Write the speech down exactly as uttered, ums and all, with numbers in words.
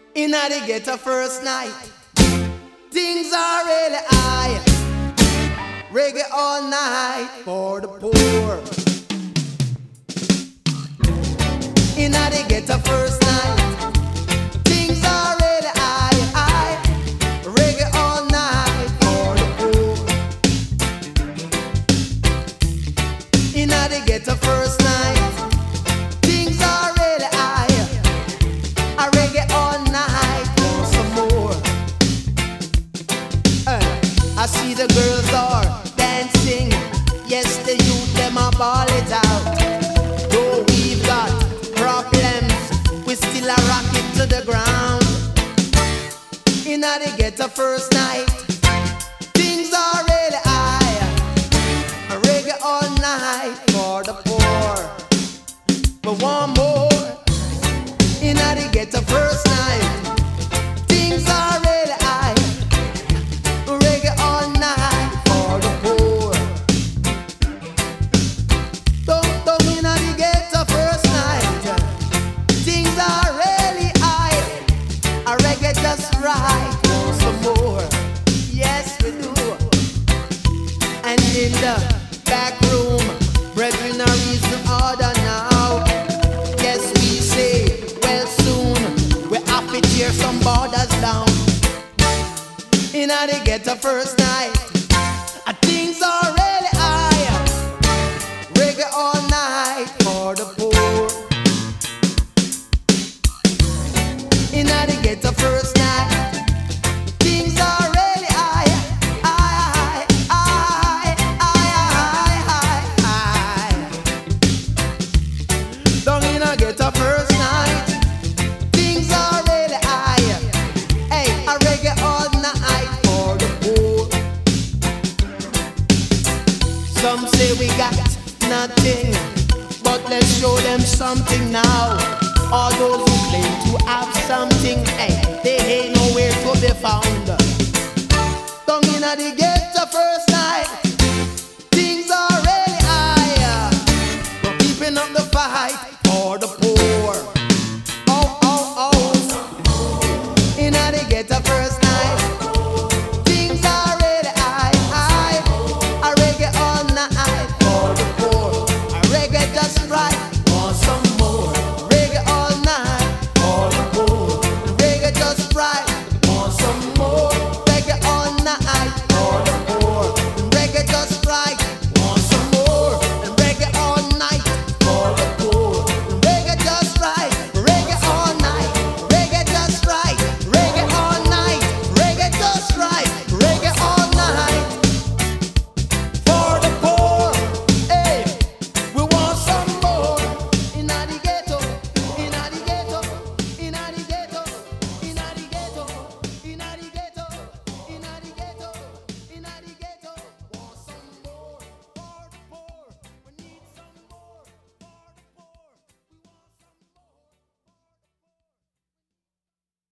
In a the ghetto first night, things are really high. Reggae all night for the poor. In a the ghetto first night, things are really high, high. Reggae all night for the poor. In a the ghetto first night, things are really high. A reggae all night for some more. Uh, I see the girls are dancing. Yes, the youth them a ball it out. Though we've got problems, we still a rock it to the ground. In a the ghetto first night, things are really high. A reggae all night for the poor. But one more. In a the ghetto first night, things are really high. Reggae all night for the poor. Don't, don't in a the ghetto first night, things are really high. A reggae just right for some more. Yes, we do. And in the back room, brethren are reason order now. Yes, we say, well soon, we have to tear some borders down. In a the ghetto first night, uh, things are really high. Reggae all night for the poor. In a the ghetto first night, things are really high. High, high, high, high, high, high. Down in a ghetto first night, things are really high. Hey, a reggae all night for the poor. Some say we got nothing, but let's show them something now. All those